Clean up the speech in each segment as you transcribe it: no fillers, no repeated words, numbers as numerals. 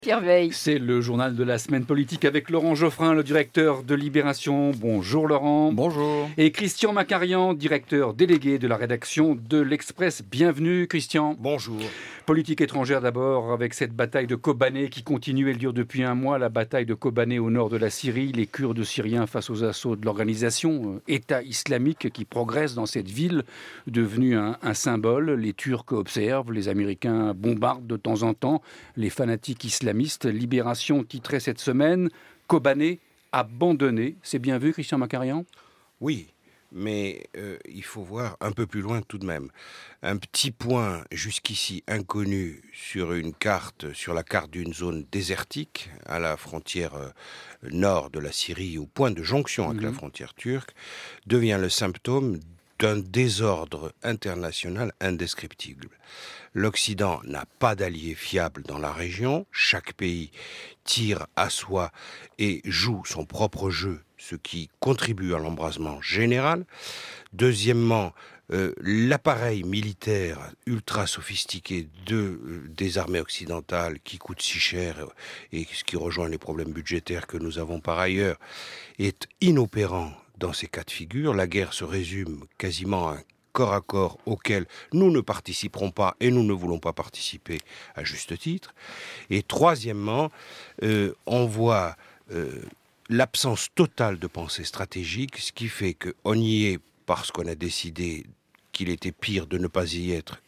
Pierre Veille. C'est le journal de la semaine politique avec Laurent Geoffrin, le directeur de Libération. Bonjour Laurent. Bonjour. Et Christian Macarian, directeur délégué de la rédaction de l'Express. Bienvenue Christian. Bonjour. Politique étrangère d'abord avec cette bataille de Kobané qui continue. Elle dure depuis un mois. La bataille de Kobané au nord de la Syrie. Les Kurdes syriens face aux assauts de l'organisation État islamique qui progresse dans cette ville devenue un symbole. Les Turcs observent, les Américains bombardent de temps en temps. Les fanatiques islamistes. Libération titrait cette semaine « Kobané abandonné ». C'est bien vu, Christian Macarian ? Oui, mais il faut voir un peu plus loin tout de même. Un petit point jusqu'ici inconnu sur la carte d'une zone désertique, à la frontière nord de la Syrie, au point de jonction avec la frontière turque, devient le symptôme d'un désordre international indescriptible. L'Occident n'a pas d'alliés fiables dans la région. Chaque pays tire à soi et joue son propre jeu, ce qui contribue à l'embrasement général. Deuxièmement, l'appareil militaire ultra sophistiqué des armées occidentales qui coûte si cher et ce qui rejoint les problèmes budgétaires que nous avons par ailleurs est inopérant dans ces cas de figure. La guerre se résume quasiment à un corps à corps auquel nous ne participerons pas et nous ne voulons pas participer à juste titre. Et troisièmement, on voit l'absence totale de pensée stratégique, ce qui fait qu'on y est parce qu'on a décidé qu'il était pire de ne pas y être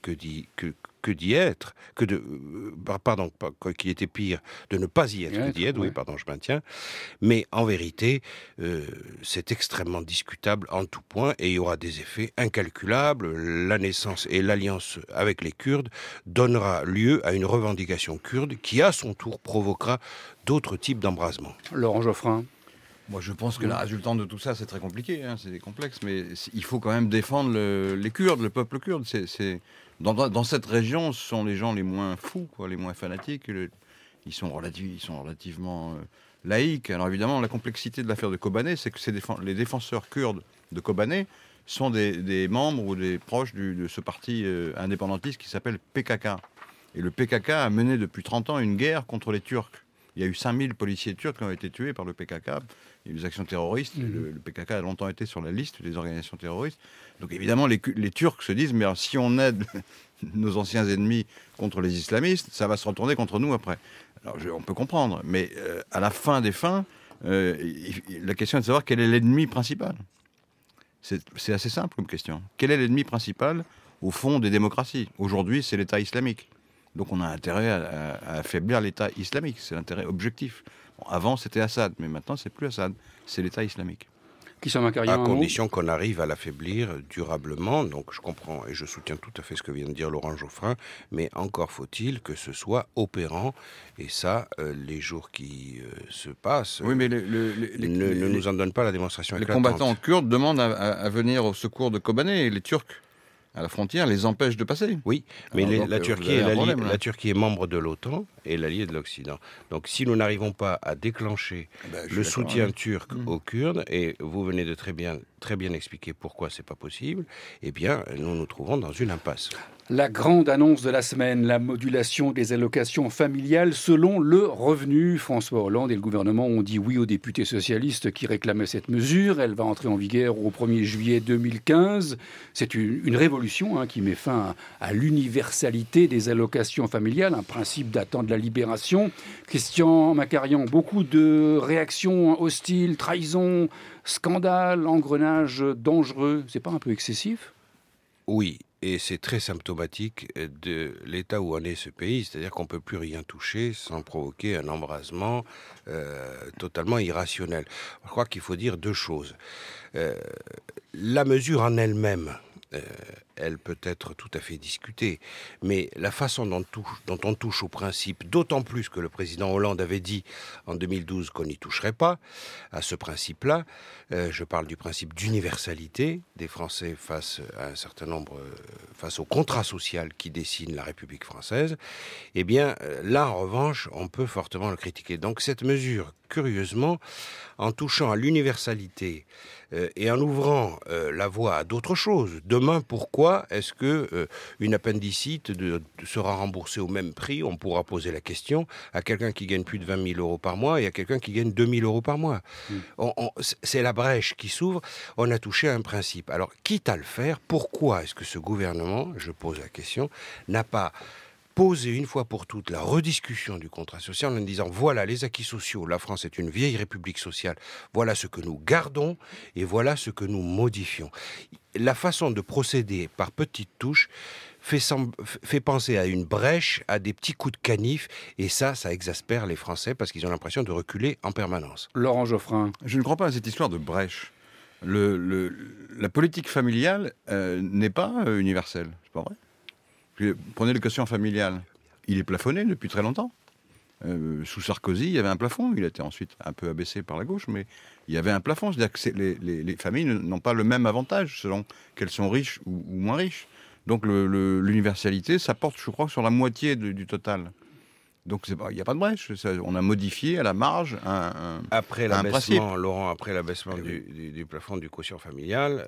qu'il était pire de ne pas y être que d'y être, je maintiens. Mais en vérité, c'est extrêmement discutable en tout point et il y aura des effets incalculables. La naissance et l'alliance avec les Kurdes donnera lieu à une revendication kurde qui, à son tour, provoquera d'autres types d'embrasements. Laurent Geoffrin. Moi, je pense que la résultante de tout ça, c'est très compliqué, c'est complexe, mais il faut quand même défendre les Kurdes, le peuple kurde. Dans cette région, ce sont les gens les moins fous, les moins fanatiques. Ils sont relativement laïques. Alors évidemment, la complexité de l'affaire de Kobané, c'est que les défenseurs kurdes de Kobané sont des membres ou des proches de ce parti indépendantiste qui s'appelle PKK. Et le PKK a mené depuis 30 ans une guerre contre les Turcs. Il y a eu 5000 policiers turcs qui ont été tués par le PKK. Il y a eu des actions terroristes. Le PKK a longtemps été sur la liste des organisations terroristes. Donc évidemment, les Turcs se disent, mais alors, si on aide nos anciens ennemis contre les islamistes, ça va se retourner contre nous après. Alors on peut comprendre, mais à la fin des fins, la question est de savoir quel est l'ennemi principal. C'est assez simple comme question. Quel est l'ennemi principal au fond des démocraties ? Aujourd'hui, c'est l'État islamique. Donc on a intérêt à affaiblir l'État islamique, c'est l'intérêt objectif. Bon, avant c'était Assad, mais maintenant c'est plus Assad, c'est l'État islamique. À condition qu'on arrive à l'affaiblir durablement, donc je comprends et je soutiens tout à fait ce que vient de dire Laurent Geoffrin, mais encore faut-il que ce soit opérant, et ça, les jours qui se passent ne nous en donnent pas la démonstration éclatante. Les combattants kurdes demandent à venir au secours de Kobané, et les Turcs à la frontière les empêche de passer. Oui, mais la Turquie est membre de l'OTAN et l'allié de l'Occident. Donc si nous n'arrivons pas à déclencher le soutien turc aux Kurdes, et vous venez de très bien expliquer pourquoi c'est pas possible, eh bien nous nous trouvons dans une impasse. La grande annonce de la semaine, la modulation des allocations familiales selon le revenu. François Hollande et le gouvernement ont dit oui aux députés socialistes qui réclamaient cette mesure. Elle va entrer en vigueur au 1er juillet 2015. C'est une révolution qui met fin à l'universalité des allocations familiales, un principe datant de la Libération. Christian Macarian, beaucoup de réactions hostiles, trahison, scandale, engrenage dangereux. C'est pas un peu excessif ? Oui. Et c'est très symptomatique de l'état où en est ce pays, c'est-à-dire qu'on ne peut plus rien toucher sans provoquer un embrasement totalement irrationnel. Je crois qu'il faut dire deux choses. La mesure en elle-même, elle peut être tout à fait discutée, mais la façon dont on touche au principe, d'autant plus que le président Hollande avait dit en 2012 qu'on n'y toucherait pas, à ce principe-là, je parle du principe d'universalité des Français face au contrat social qui dessine la République française, eh bien là en revanche, on peut fortement le critiquer. Donc cette mesure, curieusement, en touchant à l'universalité et en ouvrant la voie à d'autres choses, demain pourquoi pourquoi est-ce que une appendicite sera remboursée au même prix? On pourra poser la question à quelqu'un qui gagne plus de 20 000 euros par mois et à quelqu'un qui gagne 2 000 euros par mois. C'est la brèche qui s'ouvre. On a touché à un principe. Alors, quitte à le faire, pourquoi est-ce que ce gouvernement, je pose la question, n'a pas poser une fois pour toutes la rediscussion du contrat social en disant voilà les acquis sociaux, la France est une vieille république sociale, voilà ce que nous gardons et voilà ce que nous modifions. La façon de procéder par petites touches fait penser à une brèche, à des petits coups de canif, et ça exaspère les Français parce qu'ils ont l'impression de reculer en permanence. Laurent Geoffrin. Je ne crois pas à cette histoire de brèche. La politique familiale n'est pas universelle, c'est pas vrai. Prenez le quotient familial. Il est plafonné depuis très longtemps. Sous Sarkozy, il y avait un plafond. Il a été ensuite un peu abaissé par la gauche, mais il y avait un plafond. C'est-à-dire que les familles n'ont pas le même avantage selon qu'elles sont riches ou moins riches. Donc l'universalité, ça porte, je crois, sur la moitié du total. Donc il n'y a pas de brèche. On a modifié à la marge après un principe. Laurent, après l'abaissement du plafond du quotient familial,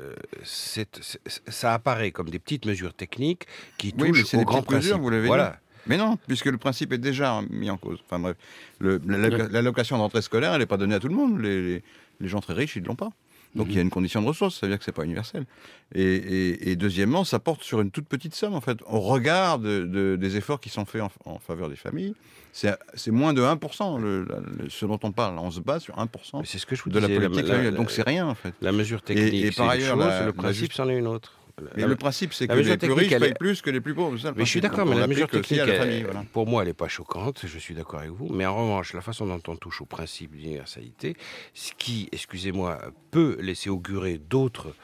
ça apparaît comme des petites mesures techniques qui touchent au grand principe. Vous l'avez dit. Mais non, puisque le principe est déjà mis en cause. Enfin bref, l'allocation de rentrée scolaire, elle n'est pas donnée à tout le monde. Les gens très riches, ils ne l'ont pas. Donc il y a une condition de ressources, ça veut dire que c'est pas universel. Et deuxièmement, ça porte sur une toute petite somme en fait. Au regard des efforts qui sont faits en faveur des familles, c'est moins de 1%. Ce dont on parle, on se base sur 1% c'est ce que je vous de disais, la politique. Donc c'est rien en fait. La mesure technique, et par ailleurs, le principe, c'en est une autre. Mais le principe, c'est que les plus riches payent plus que les plus pauvres. Mais je suis d'accord, mais la mesure technique, voilà. Pour moi, elle n'est pas choquante, je suis d'accord avec vous. Mais en revanche, la façon dont on touche au principe d'universalité, ce qui, excusez-moi, peut laisser augurer d'autres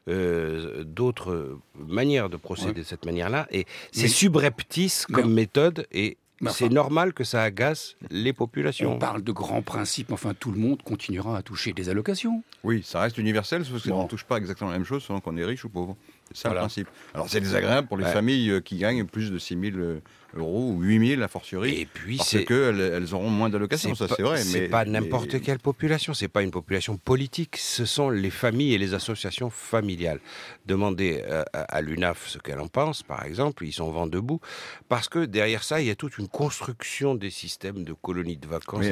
manières de procéder de cette manière-là, et c'est subreptice comme méthode, et c'est normal que ça agace les populations. On parle de grands principes, enfin tout le monde continuera à toucher des allocations. Oui, ça reste universel, sauf qu'on ne touche pas exactement la même chose selon qu'on est riche ou pauvre. C'est ça le principe. Alors c'est désagréable pour les familles qui gagnent plus de 6 000 euros ou 8 000 a fortiori, et puis parce qu'elles auront moins d'allocations, ça c'est vrai. C'est pas n'importe quelle population, c'est pas une population politique, ce sont les familles et les associations familiales. Demandez à l'UNAF ce qu'elle en pense, par exemple, ils sont vent debout, parce que derrière ça, il y a toute une construction des systèmes de colonies de vacances.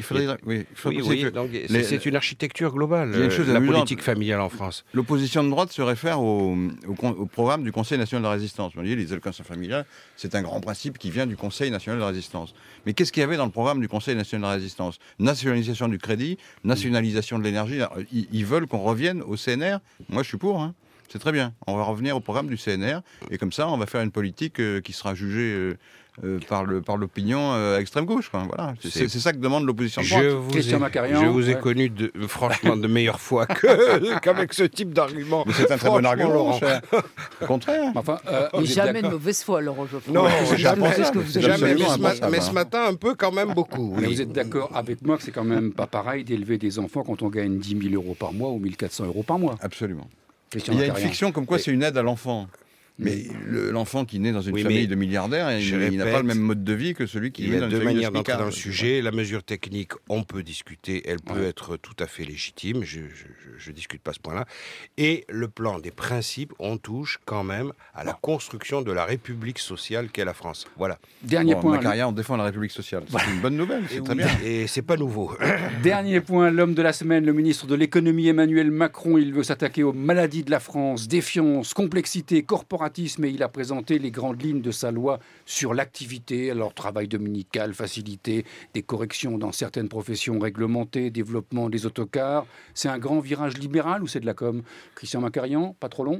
C'est une architecture globale, la politique familiale en France. L'opposition de droite se réfère au programme du Conseil national de la résistance. On dit les allocations familiales, c'est un grand principe qui vient du Conseil national de la résistance. Mais qu'est-ce qu'il y avait dans le programme du Conseil national de la résistance? Nationalisation du crédit, nationalisation de l'énergie. Ils veulent qu'on revienne au CNR. Moi, je suis pour. C'est très bien. On va revenir au programme du CNR. Et comme ça, on va faire une politique qui sera jugée par l'opinion à extrême gauche. Voilà. C'est ça que demande l'opposition de droite. Je vous ai connu franchement de meilleure foi qu'avec ce type d'argument. Mais c'est un très bon argument, Laurent. Au contraire. Mais jamais de mauvaise foi, Laurent Geoffrin. Non, jamais. Mais ce matin, un peu quand même beaucoup. Mais vous êtes d'accord avec moi que c'est quand même pas pareil d'élever des enfants quand on gagne 10 000 euros par mois ou 1 400 euros par mois. Absolument. Il y a une fiction comme quoi c'est une aide à l'enfant. Mais l'enfant qui naît dans une famille de milliardaires, il n'a pas le même mode de vie que celui qui naît dans une famille de Il y a deux manières d'entrer dans le smicards. sujet. La mesure technique, on peut discuter, elle peut être tout à fait légitime, je ne discute pas ce point-là. Et le plan des principes, on touche quand même à la construction de la République sociale qu'est la France. Voilà. Dernier point. Macaria, on défend la République sociale. C'est une bonne nouvelle, c'est très bien. Et c'est pas nouveau. Dernier point, l'homme de la semaine, le ministre de l'économie Emmanuel Macron, il veut s'attaquer aux maladies de la France, défiance, complexité, corporatisme, et il a présenté les grandes lignes de sa loi sur l'activité, alors travail dominical, facilité, des corrections dans certaines professions réglementées, développement des autocars. C'est un grand virage libéral ou c'est de la com? Christian Macarian, pas trop long?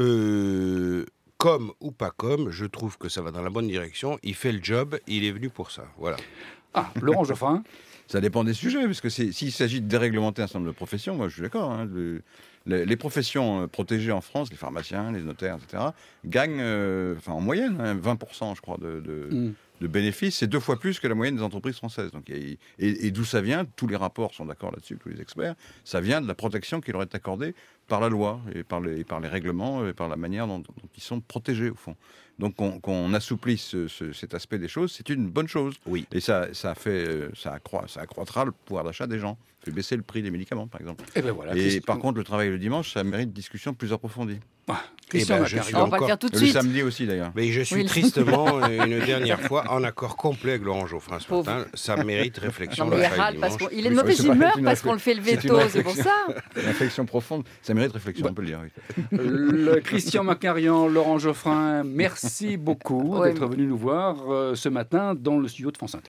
Comme ou pas comme, je trouve que ça va dans la bonne direction. Il fait le job, il est venu pour ça. Voilà. Ah, Laurent Geoffrin. Ça dépend des sujets, parce que s'il s'agit de déréglementer un certain nombre de professions, moi je suis d'accord. Les professions protégées en France, les pharmaciens, les notaires, etc., gagnent en moyenne 20%, je crois, de bénéfices. C'est 2 fois plus que la moyenne des entreprises françaises. Donc, et d'où ça vient? Tous les rapports sont d'accord là-dessus, tous les experts. Ça vient de la protection qui leur est accordée par la loi, et par les règlements, et par la manière dont ils sont protégés, au fond. Donc qu'on assouplisse cet aspect des choses, c'est une bonne chose. Oui. Et ça accroîtra le pouvoir d'achat des gens. Ça fait baisser le prix des médicaments, par exemple. Et, ben voilà, et par contre, le travail le dimanche, ça mérite une discussion plus approfondie. Christian je Macarian. suis On va le encore... faire tout de Le suite. samedi aussi, d'ailleurs. Mais je suis Oui. tristement, une dernière fois, en accord complet avec Laurent Geoffrin ce matin. Ça mérite réflexion. Non, mais le il travail râle parce dimanche. qu'il est de Oui, mauvaise c'est pas humeur une parce qu'on le fait le c'est une veto, c'est pour ça. Une réflexion profonde, ça mérite réflexion, on peut le dire. Oui. Christian Macarian, Laurent Geoffrin, merci beaucoup Ouais, d'être venu nous voir ce matin dans le studio de France Inter.